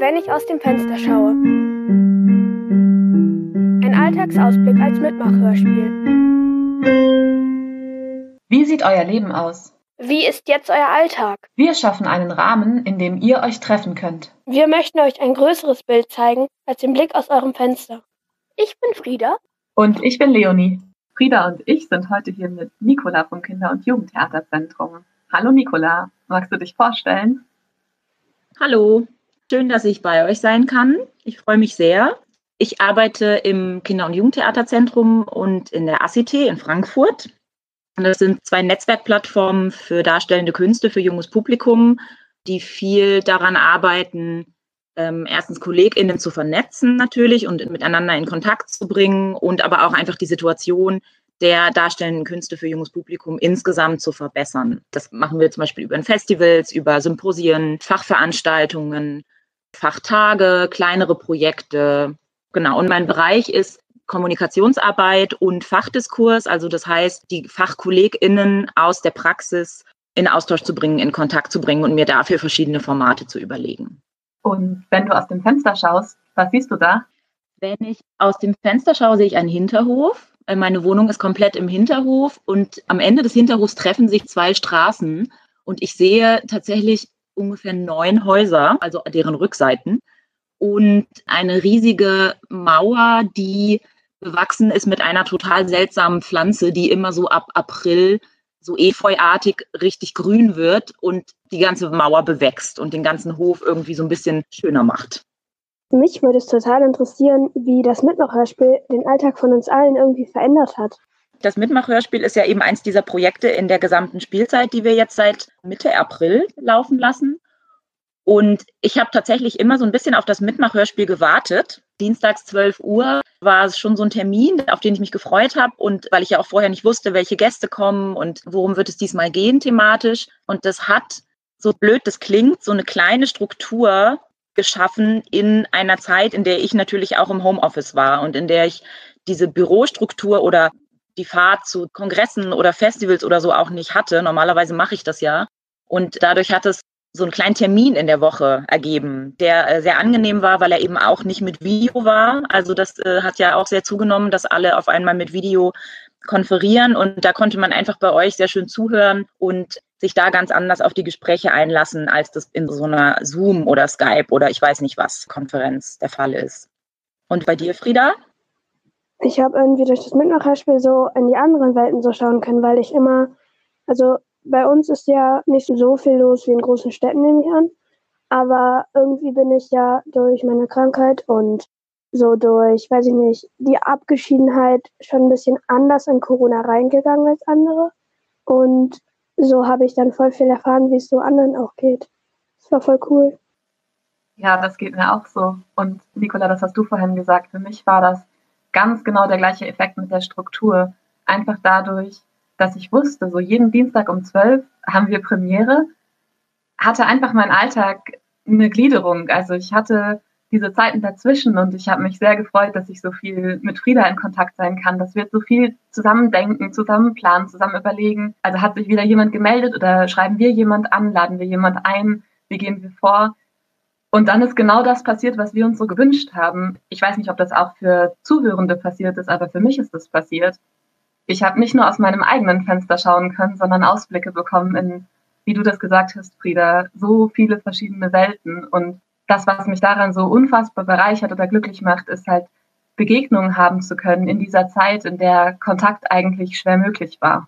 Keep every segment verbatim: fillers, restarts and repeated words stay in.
Wenn ich aus dem Fenster schaue. Ein Alltagsausblick als Mitmachhörspiel. Wie sieht euer Leben aus? Wie ist jetzt euer Alltag? Wir schaffen einen Rahmen, in dem ihr euch treffen könnt. Wir möchten euch ein größeres Bild zeigen als den Blick aus eurem Fenster. Ich bin Frieda. Und ich bin Leonie. Frieda und ich sind heute hier mit Nicola vom Kinder- und Jugendtheaterzentrum. Hallo Nicola, magst du dich vorstellen? Hallo, schön, dass ich bei euch sein kann. Ich freue mich sehr. Ich arbeite im Kinder- und Jugendtheaterzentrum und in der A C T in Frankfurt. Und das sind zwei Netzwerkplattformen für darstellende Künste für junges Publikum, die viel daran arbeiten, ähm, erstens KollegInnen zu vernetzen natürlich und miteinander in Kontakt zu bringen und aber auch einfach die Situation der darstellenden Künste für junges Publikum insgesamt zu verbessern. Das machen wir zum Beispiel über Festivals, über Symposien, Fachveranstaltungen, Fachtage, kleinere Projekte. Genau, und mein Bereich ist Kommunikationsarbeit und Fachdiskurs, also das heißt, die FachkollegInnen aus der Praxis in Austausch zu bringen, in Kontakt zu bringen und mir dafür verschiedene Formate zu überlegen. Und wenn du aus dem Fenster schaust, was siehst du da? Wenn ich aus dem Fenster schaue, sehe ich einen Hinterhof. Meine Wohnung ist komplett im Hinterhof und am Ende des Hinterhofs treffen sich zwei Straßen und ich sehe tatsächlich ungefähr neun Häuser, also deren Rückseiten und eine riesige Mauer, die bewachsen ist mit einer total seltsamen Pflanze, die immer so ab April so efeuartig richtig grün wird und die ganze Mauer bewächst und den ganzen Hof irgendwie so ein bisschen schöner macht. Mich würde es total interessieren, wie das Mitmachhörspiel den Alltag von uns allen irgendwie verändert hat. Das Mitmachhörspiel ist ja eben eins dieser Projekte in der gesamten Spielzeit, die wir jetzt seit Mitte April laufen lassen. Und ich habe tatsächlich immer so ein bisschen auf das Mitmachhörspiel gewartet. Dienstags zwölf Uhr war es schon so ein Termin, auf den ich mich gefreut habe. Und weil ich ja auch vorher nicht wusste, welche Gäste kommen und worum wird es diesmal gehen thematisch. Und das hat, so blöd das klingt, so eine kleine Struktur geschaffen in einer Zeit, in der ich natürlich auch im Homeoffice war und in der ich diese Bürostruktur oder die Fahrt zu Kongressen oder Festivals oder so auch nicht hatte. Normalerweise mache ich das ja. Und dadurch hat es so einen kleinen Termin in der Woche ergeben, der äh, sehr angenehm war, weil er eben auch nicht mit Video war. Also das äh, hat ja auch sehr zugenommen, dass alle auf einmal mit Video konferieren und da konnte man einfach bei euch sehr schön zuhören und sich da ganz anders auf die Gespräche einlassen, als das in so einer Zoom oder Skype oder ich weiß nicht was Konferenz der Fall ist. Und bei dir, Frieda? Ich habe irgendwie durch das Mitmachhörspiel so in die anderen Welten so schauen können, weil ich immer, also bei uns ist ja nicht so viel los wie in großen Städten, nehme ich an. Aber irgendwie bin ich ja durch meine Krankheit und so durch, weiß ich nicht, die Abgeschiedenheit schon ein bisschen anders in Corona reingegangen als andere. Und so habe ich dann voll viel erfahren, wie es so anderen auch geht. Das war voll cool. Ja, das geht mir auch so. Und Nicola, das hast du vorhin gesagt, für mich war das ganz genau der gleiche Effekt mit der Struktur. Einfach dadurch, dass ich wusste, so jeden Dienstag um zwölf haben wir Premiere, hatte einfach mein Alltag eine Gliederung. Also ich hatte diese Zeiten dazwischen und ich habe mich sehr gefreut, dass ich so viel mit Frieda in Kontakt sein kann, dass wir so viel zusammen denken, zusammen planen, zusammen überlegen. Also hat sich wieder jemand gemeldet oder schreiben wir jemand an, laden wir jemand ein, wie gehen wir vor? Und dann ist genau das passiert, was wir uns so gewünscht haben. Ich weiß nicht, ob das auch für Zuhörende passiert ist, aber für mich ist das passiert. Ich habe nicht nur aus meinem eigenen Fenster schauen können, sondern Ausblicke bekommen in, wie du das gesagt hast, Frieda, so viele verschiedene Welten. Und das, was mich daran so unfassbar bereichert oder glücklich macht, ist halt Begegnungen haben zu können in dieser Zeit, in der Kontakt eigentlich schwer möglich war.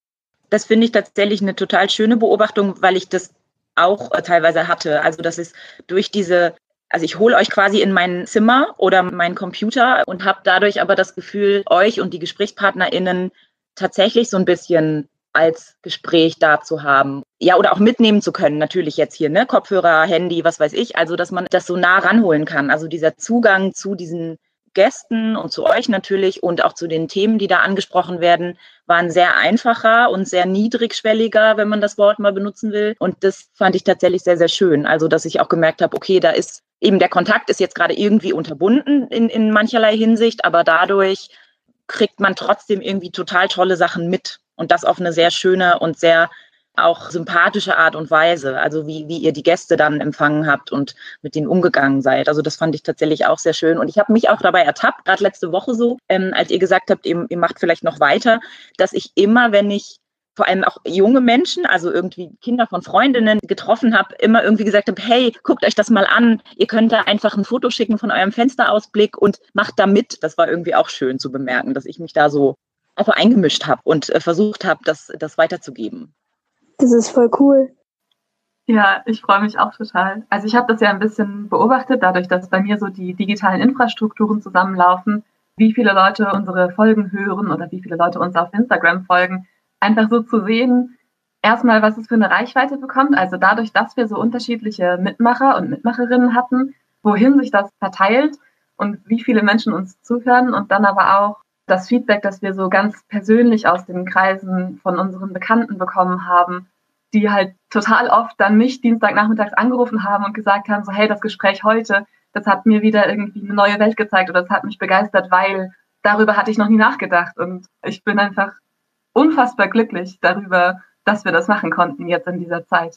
Das finde ich tatsächlich eine total schöne Beobachtung, weil ich das auch teilweise hatte. Also das ist durch diese, also ich hole euch quasi in mein Zimmer oder meinen Computer und habe dadurch aber das Gefühl, euch und die GesprächspartnerInnen tatsächlich so ein bisschen als Gespräch da zu haben. Ja, oder auch mitnehmen zu können, natürlich jetzt hier, ne, Kopfhörer, Handy, was weiß ich. Also, dass man das so nah ranholen kann. Also dieser Zugang zu diesen Gästen und zu euch natürlich und auch zu den Themen, die da angesprochen werden, waren sehr einfacher und sehr niedrigschwelliger, wenn man das Wort mal benutzen will. Und das fand ich tatsächlich sehr, sehr schön. Also, dass ich auch gemerkt habe, okay, da ist eben der Kontakt ist jetzt gerade irgendwie unterbunden in, in mancherlei Hinsicht, aber dadurch kriegt man trotzdem irgendwie total tolle Sachen mit und das auf eine sehr schöne und sehr auch sympathische Art und Weise, also wie, wie ihr die Gäste dann empfangen habt und mit denen umgegangen seid. Also das fand ich tatsächlich auch sehr schön. Und ich habe mich auch dabei ertappt, gerade letzte Woche so, ähm, als ihr gesagt habt, ihr, ihr macht vielleicht noch weiter, dass ich immer, wenn ich vor allem auch junge Menschen, also irgendwie Kinder von Freundinnen getroffen habe, immer irgendwie gesagt habe, hey, guckt euch das mal an, ihr könnt da einfach ein Foto schicken von eurem Fensterausblick und macht da mit. Das war irgendwie auch schön zu bemerken, dass ich mich da so einfach eingemischt habe und äh, versucht habe, das, das weiterzugeben. Das ist voll cool. Ja, ich freue mich auch total. Also ich habe das ja ein bisschen beobachtet, dadurch, dass bei mir so die digitalen Infrastrukturen zusammenlaufen, wie viele Leute unsere Folgen hören oder wie viele Leute uns auf Instagram folgen. Einfach so zu sehen, erstmal, was es für eine Reichweite bekommt. Also dadurch, dass wir so unterschiedliche Mitmacher und Mitmacherinnen hatten, wohin sich das verteilt und wie viele Menschen uns zuhören und dann aber auch das Feedback, das wir so ganz persönlich aus den Kreisen von unseren Bekannten bekommen haben, die halt total oft dann mich Dienstagnachmittags angerufen haben und gesagt haben, so hey, das Gespräch heute, das hat mir wieder irgendwie eine neue Welt gezeigt oder das hat mich begeistert, weil darüber hatte ich noch nie nachgedacht. Und ich bin einfach unfassbar glücklich darüber, dass wir das machen konnten jetzt in dieser Zeit.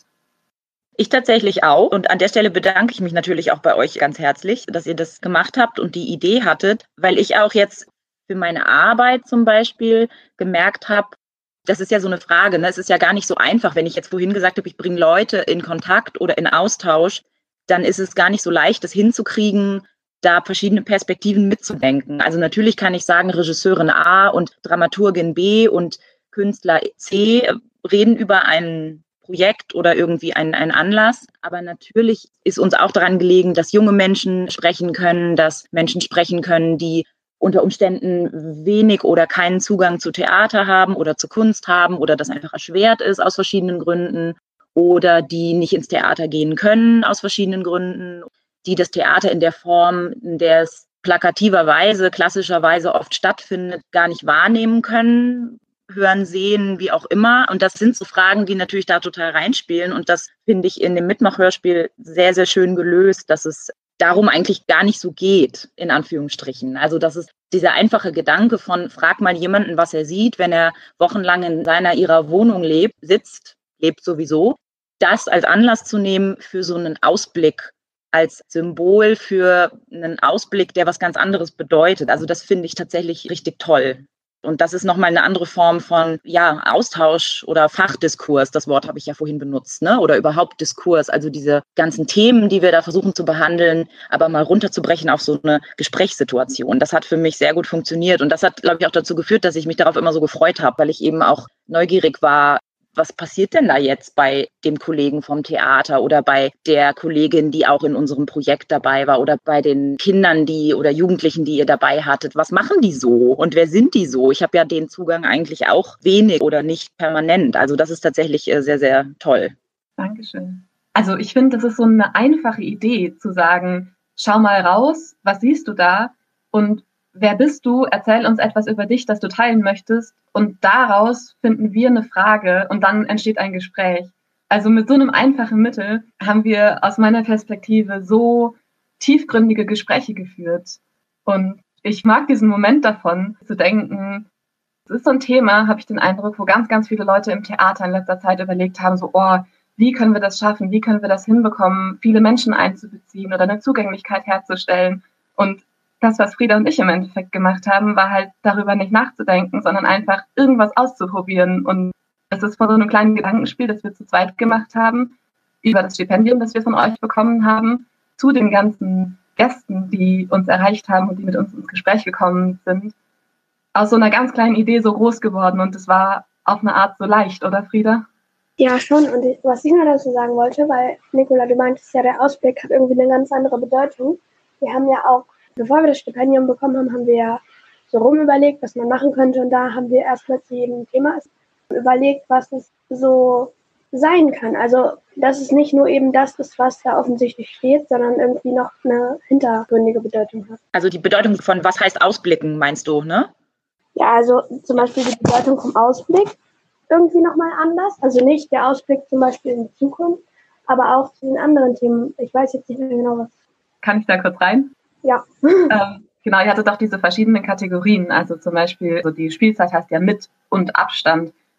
Ich tatsächlich auch. Und an der Stelle bedanke ich mich natürlich auch bei euch ganz herzlich, dass ihr das gemacht habt und die Idee hattet, weil ich auch jetzt für meine Arbeit zum Beispiel gemerkt habe, das ist ja so eine Frage, ne? Es ist ja gar nicht so einfach, wenn ich jetzt vorhin gesagt habe, ich bringe Leute in Kontakt oder in Austausch, dann ist es gar nicht so leicht, das hinzukriegen, da verschiedene Perspektiven mitzudenken. Also natürlich kann ich sagen, Regisseurin A und Dramaturgin B und Künstler C reden über ein Projekt oder irgendwie einen, einen Anlass. Aber natürlich ist uns auch daran gelegen, dass junge Menschen sprechen können, dass Menschen sprechen können, die unter Umständen wenig oder keinen Zugang zu Theater haben oder zu Kunst haben oder das einfach erschwert ist aus verschiedenen Gründen oder die nicht ins Theater gehen können aus verschiedenen Gründen, die das Theater in der Form, in der es plakativerweise, klassischerweise oft stattfindet, gar nicht wahrnehmen können, hören, sehen, wie auch immer. Und das sind so Fragen, die natürlich da total reinspielen. Und das finde ich in dem Mitmachhörspiel sehr, sehr schön gelöst, dass es darum eigentlich gar nicht so geht, in Anführungsstrichen. Also das ist dieser einfache Gedanke von, frag mal jemanden, was er sieht, wenn er wochenlang in seiner, ihrer Wohnung lebt, sitzt, lebt sowieso, das als Anlass zu nehmen für so einen Ausblick, als Symbol für einen Ausblick, der was ganz anderes bedeutet. Also das finde ich tatsächlich richtig toll. Und das ist nochmal eine andere Form von ja, Austausch oder Fachdiskurs, das Wort habe ich ja vorhin benutzt, ne? Oder überhaupt Diskurs, also diese ganzen Themen, die wir da versuchen zu behandeln, aber mal runterzubrechen auf so eine Gesprächssituation. Das hat für mich sehr gut funktioniert und das hat, glaube ich, auch dazu geführt, dass ich mich darauf immer so gefreut habe, weil ich eben auch neugierig war, was passiert denn da jetzt bei dem Kollegen vom Theater oder bei der Kollegin, die auch in unserem Projekt dabei war oder bei den Kindern, die oder Jugendlichen, die ihr dabei hattet? Was machen die so und wer sind die so? Ich habe ja den Zugang eigentlich auch wenig oder nicht permanent. Also das ist tatsächlich sehr, sehr toll. Dankeschön. Also ich finde, das ist so eine einfache Idee zu sagen, schau mal raus, was siehst du da und wer bist du? Erzähl uns etwas über dich, das du teilen möchtest. Und daraus finden wir eine Frage und dann entsteht ein Gespräch. Also mit so einem einfachen Mittel haben wir aus meiner Perspektive so tiefgründige Gespräche geführt. Und ich mag diesen Moment davon, zu denken, es ist so ein Thema, habe ich den Eindruck, wo ganz, ganz viele Leute im Theater in letzter Zeit überlegt haben, so, oh, wie können wir das schaffen? Wie können wir das hinbekommen, viele Menschen einzubeziehen oder eine Zugänglichkeit herzustellen? Und das, was Frieda und ich im Endeffekt gemacht haben, war halt darüber nicht nachzudenken, sondern einfach irgendwas auszuprobieren. Und es ist von so einem kleinen Gedankenspiel, das wir zu zweit gemacht haben, über das Stipendium, das wir von euch bekommen haben, zu den ganzen Gästen, die uns erreicht haben und die mit uns ins Gespräch gekommen sind, aus so einer ganz kleinen Idee so groß geworden. Und es war auf eine Art so leicht, oder Frieda? Ja, schon. Und ich, was ich noch dazu sagen wollte, weil, Nicola, du meintest ja, der Ausblick hat irgendwie eine ganz andere Bedeutung. Wir haben ja auch, bevor wir das Stipendium bekommen haben, haben wir ja so rumüberlegt, was man machen könnte. Und da haben wir erstmal zu jedem Thema überlegt, was es so sein kann. Also, dass es nicht nur eben das ist, was da offensichtlich steht, sondern irgendwie noch eine hintergründige Bedeutung hat. Also die Bedeutung von was heißt Ausblicken, meinst du, ne? Ja, also zum Beispiel die Bedeutung vom Ausblick irgendwie nochmal anders. Also nicht der Ausblick zum Beispiel in die Zukunft, aber auch zu den anderen Themen. Ich weiß jetzt nicht mehr genau, was. Kann ich da kurz rein? Ja. ähm, genau, ihr hattet doch diese verschiedenen Kategorien. Also zum Beispiel, so die Spielzeit heißt ja mit und Abstand.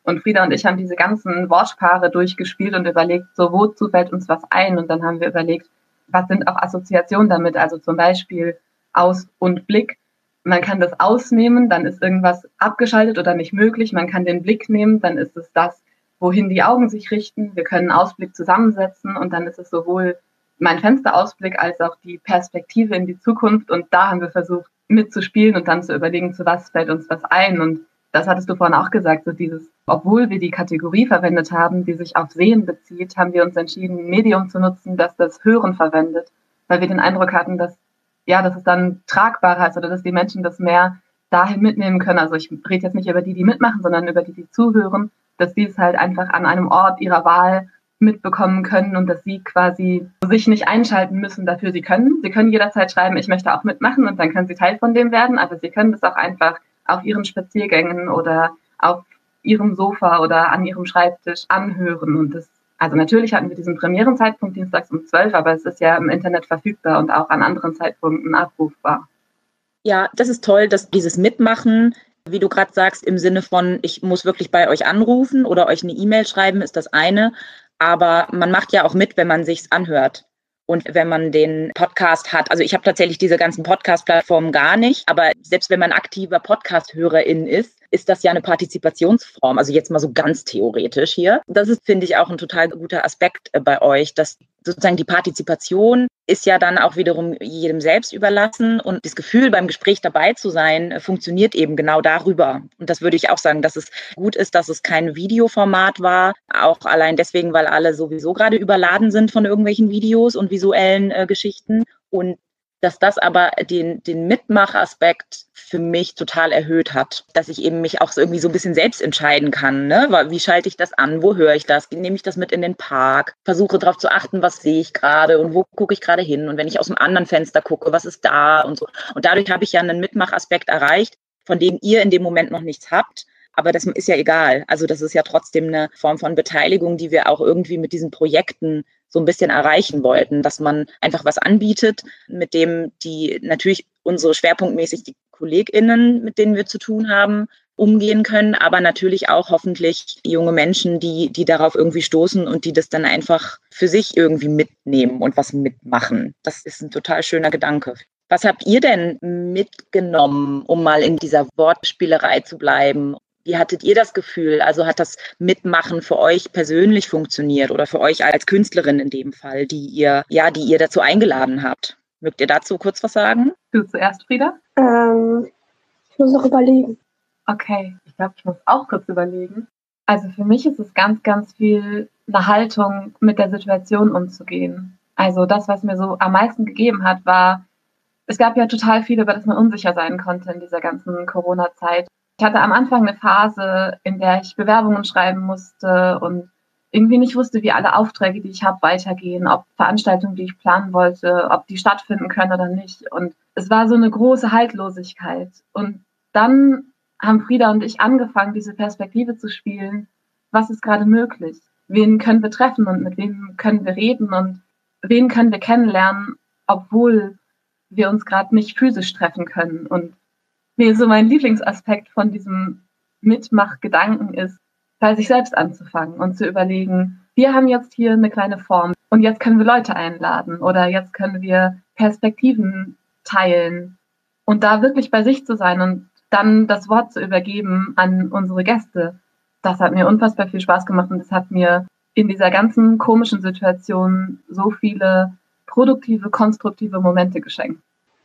Und Frieda und ich haben diese ganzen Wortpaare durchgespielt und überlegt, so wozu fällt uns was ein? Und dann haben wir überlegt, was sind auch Assoziationen damit? Also zum Beispiel Aus- und Blick. Man kann das ausnehmen, dann ist irgendwas abgeschaltet oder nicht möglich. Man kann den Blick nehmen, dann ist es das, wohin die Augen sich richten. Wir können Ausblick zusammensetzen und dann ist es sowohl mein Fensterausblick als auch die Perspektive in die Zukunft. Und da haben wir versucht mitzuspielen und dann zu überlegen, zu was fällt uns was ein. Und das hattest du vorhin auch gesagt, so dieses, obwohl wir die Kategorie verwendet haben, die sich auf Sehen bezieht, haben wir uns entschieden, ein Medium zu nutzen, das das Hören verwendet, weil wir den Eindruck hatten, dass, ja, dass es dann tragbarer ist oder dass die Menschen das mehr dahin mitnehmen können. Also ich rede jetzt nicht über die, die mitmachen, sondern über die, die zuhören, dass die es halt einfach an einem Ort ihrer Wahl mitbekommen können und dass sie quasi sich nicht einschalten müssen dafür. Sie können, sie können jederzeit schreiben, ich möchte auch mitmachen und dann können sie Teil von dem werden, aber sie können das auch einfach auf ihren Spaziergängen oder auf ihrem Sofa oder an ihrem Schreibtisch anhören. Und das, also natürlich hatten wir diesen Premierenzeitpunkt dienstags um zwölf, aber es ist ja im Internet verfügbar und auch an anderen Zeitpunkten abrufbar. Ja, das ist toll, dass dieses Mitmachen, wie du gerade sagst, im Sinne von, ich muss wirklich bei euch anrufen oder euch eine E-Mail schreiben, ist das eine. Aber man macht ja auch mit, wenn man sich's anhört. Und wenn man den Podcast hat, also ich habe tatsächlich diese ganzen Podcast-Plattformen gar nicht, aber selbst wenn man aktiver Podcast-Hörerin ist, ist das ja eine Partizipationsform, also jetzt mal so ganz theoretisch hier. Das ist, finde ich, auch ein total guter Aspekt bei euch, dass sozusagen die Partizipation ist ja dann auch wiederum jedem selbst überlassen und das Gefühl, beim Gespräch dabei zu sein, funktioniert eben genau darüber. Und das würde ich auch sagen, dass es gut ist, dass es kein Videoformat war, auch allein deswegen, weil alle sowieso gerade überladen sind von irgendwelchen Videos und visuellen äh, Geschichten und dass das aber den, den Mitmachaspekt für mich total erhöht hat, dass ich eben mich auch so irgendwie so ein bisschen selbst entscheiden kann, ne? Wie schalte ich das an, wo höre ich das, nehme ich das mit in den Park, versuche darauf zu achten, was sehe ich gerade und wo gucke ich gerade hin und wenn ich aus einem anderen Fenster gucke, was ist da und so. Und dadurch habe ich ja einen Mitmachaspekt erreicht, von dem ihr in dem Moment noch nichts habt. Aber das ist ja egal. Also das ist ja trotzdem eine Form von Beteiligung, die wir auch irgendwie mit diesen Projekten so ein bisschen erreichen wollten, dass man einfach was anbietet, mit dem die natürlich unsere schwerpunktmäßig die KollegInnen, mit denen wir zu tun haben, umgehen können, aber natürlich auch hoffentlich junge Menschen, die, die darauf irgendwie stoßen und die das dann einfach für sich irgendwie mitnehmen und was mitmachen. Das ist ein total schöner Gedanke. Was habt ihr denn mitgenommen, um mal in dieser Wortspielerei zu bleiben? Wie hattet ihr das Gefühl? Also hat das Mitmachen für euch persönlich funktioniert oder für euch als Künstlerin in dem Fall, die ihr, ja, die ihr dazu eingeladen habt? Mögt ihr dazu kurz was sagen? Du zuerst, Frieda? Ähm, ich muss noch überlegen. Okay, ich glaube, ich muss auch kurz überlegen. Also für mich ist es ganz, ganz viel eine Haltung, mit der Situation umzugehen. Also das, was mir so am meisten gegeben hat, war, es gab ja total viel, über das man unsicher sein konnte in dieser ganzen Corona-Zeit. Ich hatte am Anfang eine Phase, in der ich Bewerbungen schreiben musste und irgendwie nicht wusste, wie alle Aufträge, die ich habe, weitergehen, ob Veranstaltungen, die ich planen wollte, ob die stattfinden können oder nicht. Und es war so eine große Haltlosigkeit. Und dann haben Frieda und ich angefangen, diese Perspektive zu spielen. Was ist gerade möglich? Wen können wir treffen und mit wem können wir reden und wen können wir kennenlernen, obwohl wir uns gerade nicht physisch treffen können? Und nee, so mein Lieblingsaspekt von diesem Mitmachgedanken ist, bei sich selbst anzufangen und zu überlegen, wir haben jetzt hier eine kleine Form und jetzt können wir Leute einladen oder jetzt können wir Perspektiven teilen und da wirklich bei sich zu sein und dann das Wort zu übergeben an unsere Gäste. Das hat mir unfassbar viel Spaß gemacht und es hat mir in dieser ganzen komischen Situation so viele produktive, konstruktive Momente geschenkt.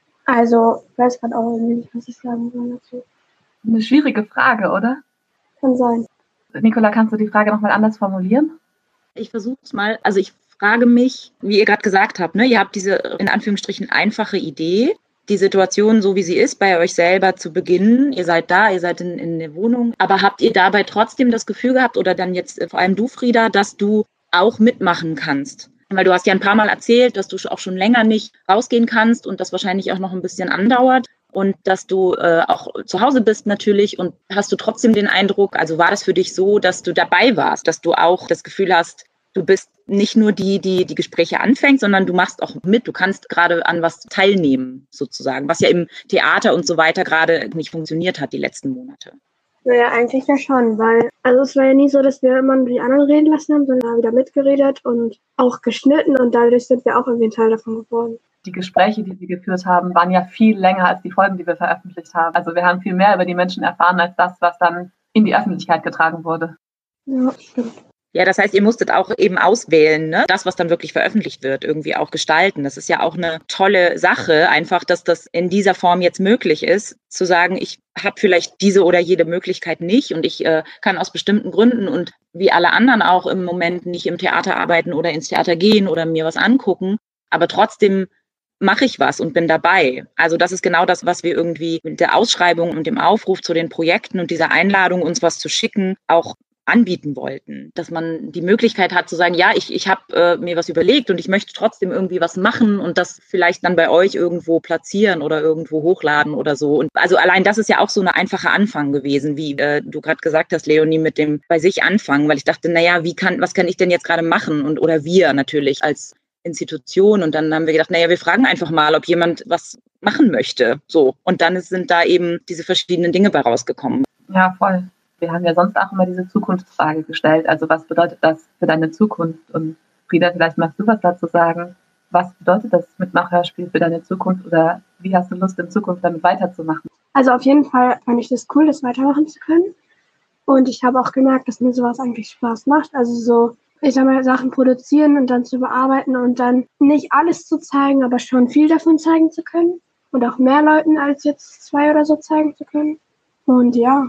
Also, ich weiß gerade auch nicht, was ich sagen soll dazu. Eine schwierige Frage, oder? Kann sein. Nicola, kannst du die Frage nochmal anders formulieren? Ich versuche es mal. Also ich frage mich, wie ihr gerade gesagt habt, ne, ihr habt diese in Anführungsstrichen einfache Idee, die Situation, so wie sie ist, bei euch selber zu beginnen. Ihr seid da, ihr seid in, in der Wohnung. Aber habt ihr dabei trotzdem das Gefühl gehabt, oder dann jetzt vor allem du, Frieda, dass du auch mitmachen kannst? Weil du hast ja ein paar Mal erzählt, dass du auch schon länger nicht rausgehen kannst und das wahrscheinlich auch noch ein bisschen andauert und dass du äh, auch zu Hause bist natürlich. Und hast du trotzdem den Eindruck, also war das für dich so, dass du dabei warst, dass du auch das Gefühl hast, du bist nicht nur die, die die Gespräche anfängt, sondern du machst auch mit, du kannst gerade an was teilnehmen sozusagen, was ja im Theater und so weiter gerade nicht funktioniert hat die letzten Monate. Naja, eigentlich ja schon, weil, also es war ja nie so, dass wir immer nur die anderen reden lassen haben, sondern haben wieder mitgeredet und auch geschnitten und dadurch sind wir auch irgendwie ein Teil davon geworden. Die Gespräche, die wir geführt haben, waren ja viel länger als die Folgen, die wir veröffentlicht haben. Also wir haben viel mehr über die Menschen erfahren, als das, was dann in die Öffentlichkeit getragen wurde. Ja, stimmt. Ja, das heißt, ihr musstet auch eben auswählen, ne? Das, was dann wirklich veröffentlicht wird, irgendwie auch gestalten. Das ist ja auch eine tolle Sache, einfach, dass das in dieser Form jetzt möglich ist, zu sagen, ich habe vielleicht diese oder jede Möglichkeit nicht und ich äh, kann aus bestimmten Gründen und wie alle anderen auch im Moment nicht im Theater arbeiten oder ins Theater gehen oder mir was angucken, aber trotzdem mache ich was und bin dabei. Also das ist genau das, was wir irgendwie mit der Ausschreibung und dem Aufruf zu den Projekten und dieser Einladung, uns was zu schicken, auch anbieten wollten, dass man die Möglichkeit hat zu sagen, ja, ich, ich habe äh, mir was überlegt und ich möchte trotzdem irgendwie was machen und das vielleicht dann bei euch irgendwo platzieren oder irgendwo hochladen oder so. Und also allein das ist ja auch so eine einfache Anfang gewesen, wie äh, du gerade gesagt hast, Leonie, mit dem bei sich anfangen, weil ich dachte, naja, wie kann, was kann ich denn jetzt gerade machen? Und oder wir natürlich als Institution. Und dann haben wir gedacht, naja, wir fragen einfach mal, ob jemand was machen möchte. So. Und dann sind da eben diese verschiedenen Dinge bei rausgekommen. Ja, voll. Wir haben ja sonst auch immer diese Zukunftsfrage gestellt. Also was bedeutet das für deine Zukunft? Und Frieda, vielleicht magst du was dazu sagen. Was bedeutet das Mitmachhörspiel für deine Zukunft oder wie hast du Lust, in Zukunft damit weiterzumachen? Also auf jeden Fall fand ich das cool, das weitermachen zu können. Und ich habe auch gemerkt, dass mir sowas eigentlich Spaß macht. Also so, ich sag mal, Sachen produzieren und dann zu bearbeiten und dann nicht alles zu zeigen, aber schon viel davon zeigen zu können. Und auch mehr Leuten als jetzt zwei oder so zeigen zu können. Und ja,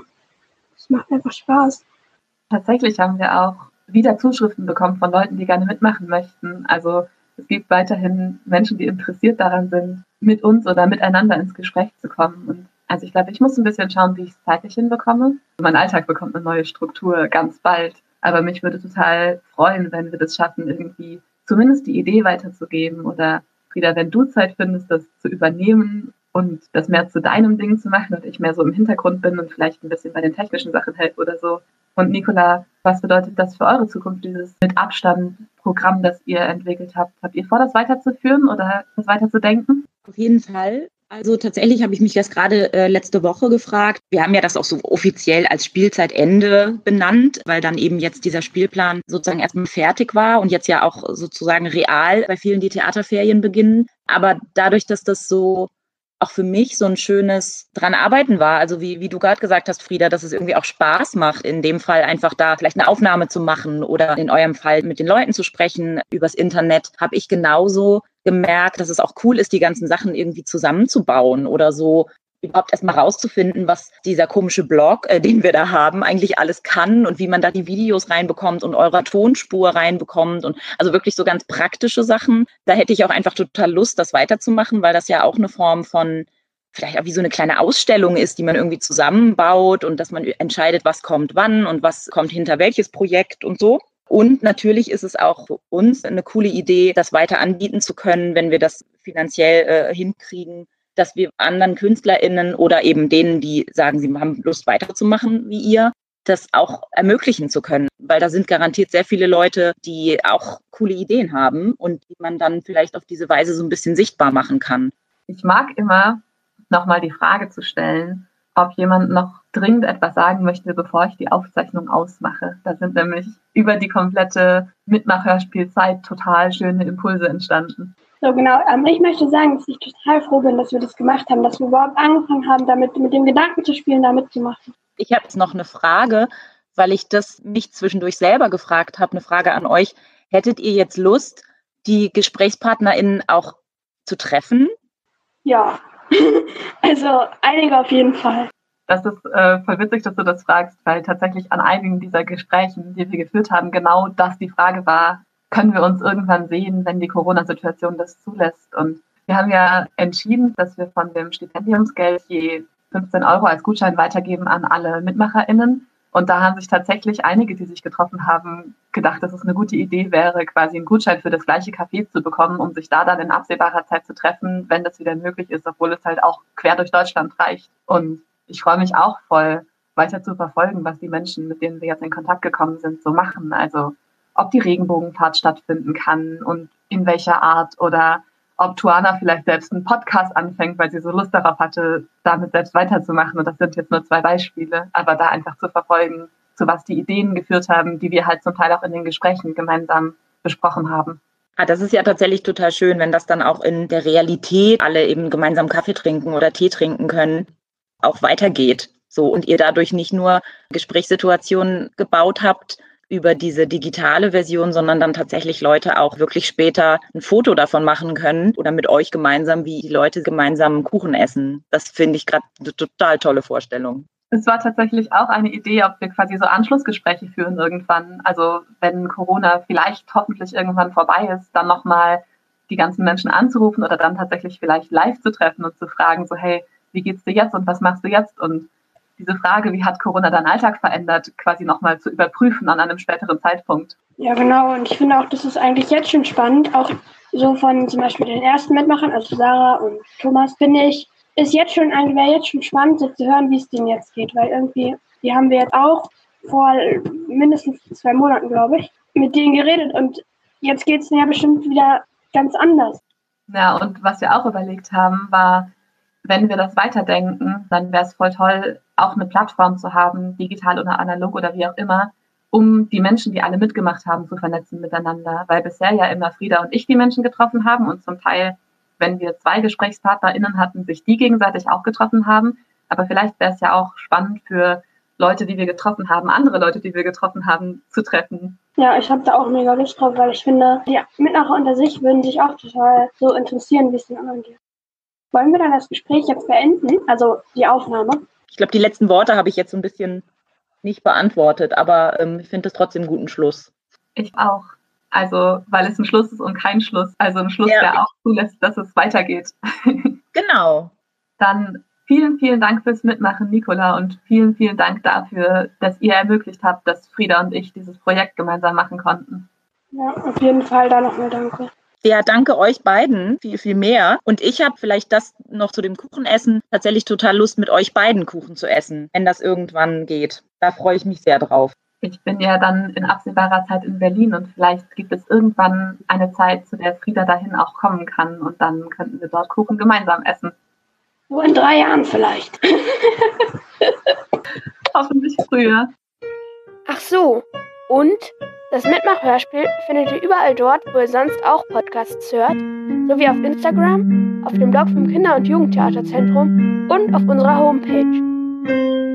es macht einfach Spaß. Tatsächlich haben wir auch wieder Zuschriften bekommen von Leuten, die gerne mitmachen möchten. Also es gibt weiterhin Menschen, die interessiert daran sind, mit uns oder miteinander ins Gespräch zu kommen. Und also ich glaube, ich muss ein bisschen schauen, wie ich es zeitlich hinbekomme. Mein Alltag bekommt eine neue Struktur ganz bald. Aber mich würde total freuen, wenn wir das schaffen, irgendwie zumindest die Idee weiterzugeben. Oder Frieda, wenn du Zeit findest, das zu übernehmen und das mehr zu deinem Ding zu machen und ich mehr so im Hintergrund bin und vielleicht ein bisschen bei den technischen Sachen helfe oder so. Und Nicola, was bedeutet das für eure Zukunft, dieses mit Abstand Programm, das ihr entwickelt habt? Habt ihr vor, das weiterzuführen oder das weiterzudenken? Auf jeden Fall. Also tatsächlich habe ich mich das gerade äh, letzte Woche gefragt. Wir haben ja das auch so offiziell als Spielzeitende benannt, weil dann eben jetzt dieser Spielplan sozusagen erstmal fertig war und jetzt ja auch sozusagen real bei vielen die Theaterferien beginnen. Aber dadurch, dass das so auch für mich so ein schönes dran arbeiten war. Also wie, wie du gerade gesagt hast, Frieda, dass es irgendwie auch Spaß macht, in dem Fall einfach da vielleicht eine Aufnahme zu machen oder in eurem Fall mit den Leuten zu sprechen übers Internet, habe ich genauso gemerkt, dass es auch cool ist, die ganzen Sachen irgendwie zusammenzubauen oder so überhaupt erstmal rauszufinden, was dieser komische Blog, äh, den wir da haben, eigentlich alles kann und wie man da die Videos reinbekommt und eure Tonspur reinbekommt und also wirklich so ganz praktische Sachen. Da hätte ich auch einfach total Lust, das weiterzumachen, weil das ja auch eine Form von vielleicht auch wie so eine kleine Ausstellung ist, die man irgendwie zusammenbaut und dass man entscheidet, was kommt wann und was kommt hinter welches Projekt und so. Und natürlich ist es auch für uns eine coole Idee, das weiter anbieten zu können, wenn wir das finanziell äh, hinkriegen, dass wir anderen KünstlerInnen oder eben denen, die sagen, sie haben Lust weiterzumachen wie ihr, das auch ermöglichen zu können. Weil da sind garantiert sehr viele Leute, die auch coole Ideen haben und die man dann vielleicht auf diese Weise so ein bisschen sichtbar machen kann. Ich mag immer nochmal die Frage zu stellen, ob jemand noch dringend etwas sagen möchte, bevor ich die Aufzeichnung ausmache. Da sind nämlich über die komplette Mitmachhörspielzeit total schöne Impulse entstanden. So genau, ähm, ich möchte sagen, dass ich total froh bin, dass wir das gemacht haben, dass wir überhaupt angefangen haben, damit mit dem Gedanken zu spielen, da mitzumachen. Ich habe jetzt noch eine Frage, weil ich das mich zwischendurch selber gefragt habe, eine Frage an euch. Hättet ihr jetzt Lust, die GesprächspartnerInnen auch zu treffen? Ja, also einige auf jeden Fall. Das ist äh, voll witzig, dass du das fragst, weil tatsächlich an einigen dieser Gesprächen, die wir geführt haben, genau das die Frage war, können wir uns irgendwann sehen, wenn die Corona-Situation das zulässt. Und wir haben ja entschieden, dass wir von dem Stipendiumsgeld je fünfzehn Euro als Gutschein weitergeben an alle MitmacherInnen. Und da haben sich tatsächlich einige, die sich getroffen haben, gedacht, dass es eine gute Idee wäre, quasi einen Gutschein für das gleiche Café zu bekommen, um sich da dann in absehbarer Zeit zu treffen, wenn das wieder möglich ist, obwohl es halt auch quer durch Deutschland reicht. Und ich freue mich auch voll, weiter zu verfolgen, was die Menschen, mit denen wir jetzt in Kontakt gekommen sind, so machen. Also ob die Regenbogenfahrt stattfinden kann und in welcher Art oder ob Tuana vielleicht selbst einen Podcast anfängt, weil sie so Lust darauf hatte, damit selbst weiterzumachen. Und das sind jetzt nur zwei Beispiele, aber da einfach zu verfolgen, zu was die Ideen geführt haben, die wir halt zum Teil auch in den Gesprächen gemeinsam besprochen haben. Ah, das ist ja tatsächlich total schön, wenn das dann auch in der Realität alle eben gemeinsam Kaffee trinken oder Tee trinken können, auch weitergeht. So, und ihr dadurch nicht nur Gesprächssituationen gebaut habt über diese digitale Version, sondern dann tatsächlich Leute auch wirklich später ein Foto davon machen können oder mit euch gemeinsam, wie die Leute gemeinsam Kuchen essen. Das finde ich gerade eine total tolle Vorstellung. Es war tatsächlich auch eine Idee, ob wir quasi so Anschlussgespräche führen irgendwann. Also wenn Corona vielleicht hoffentlich irgendwann vorbei ist, dann nochmal die ganzen Menschen anzurufen oder dann tatsächlich vielleicht live zu treffen und zu fragen, so hey, wie geht's dir jetzt und was machst du jetzt? Und diese Frage, wie hat Corona deinen Alltag verändert, quasi nochmal zu überprüfen an einem späteren Zeitpunkt. Ja, genau. Und ich finde auch, das ist eigentlich jetzt schon spannend, auch so von zum Beispiel den ersten Mitmachern, also Sarah und Thomas, finde ich, ist jetzt schon, eigentlich wäre jetzt schon spannend, so zu hören, wie es denen jetzt geht, weil irgendwie, die haben wir jetzt auch vor mindestens zwei Monaten, glaube ich, mit denen geredet und jetzt geht es ja bestimmt wieder ganz anders. Ja, und was wir auch überlegt haben, war, wenn wir das weiterdenken, dann wäre es voll toll, auch eine Plattform zu haben, digital oder analog oder wie auch immer, um die Menschen, die alle mitgemacht haben, zu vernetzen miteinander. Weil bisher ja immer Frieda und ich die Menschen getroffen haben und zum Teil, wenn wir zwei GesprächspartnerInnen hatten, sich die gegenseitig auch getroffen haben. Aber vielleicht wäre es ja auch spannend für Leute, die wir getroffen haben, andere Leute, die wir getroffen haben, zu treffen. Ja, ich habe da auch mega Lust drauf, weil ich finde, die Mitmacher unter sich würden sich auch total so interessieren, wie es den anderen geht. Wollen wir dann das Gespräch jetzt beenden, also die Aufnahme? Ich glaube, die letzten Worte habe ich jetzt so ein bisschen nicht beantwortet, aber ähm, ich finde es trotzdem einen guten Schluss. Ich auch. Also, weil es ein Schluss ist und kein Schluss. Also ein Schluss, Ja. der auch zulässt, dass es weitergeht. Genau. Dann vielen, vielen Dank fürs Mitmachen, Nicola, und vielen, vielen Dank dafür, dass ihr ermöglicht habt, dass Frieda und ich dieses Projekt gemeinsam machen konnten. Ja, auf jeden Fall da nochmal danke. Ja, danke euch beiden viel, viel mehr. Und ich habe vielleicht das noch zu dem Kuchenessen tatsächlich total Lust, mit euch beiden Kuchen zu essen, wenn das irgendwann geht. Da freue ich mich sehr drauf. Ich bin ja dann in absehbarer Zeit in Berlin und vielleicht gibt es irgendwann eine Zeit, zu der Frieda dahin auch kommen kann und dann könnten wir dort Kuchen gemeinsam essen. So in drei Jahren vielleicht. Hoffentlich früher. Ach so, und das Mitmach-Hörspiel findet ihr überall dort, wo ihr sonst auch Podcasts hört, sowie auf Instagram, auf dem Blog vom Kinder- und Jugendtheaterzentrum und auf unserer Homepage.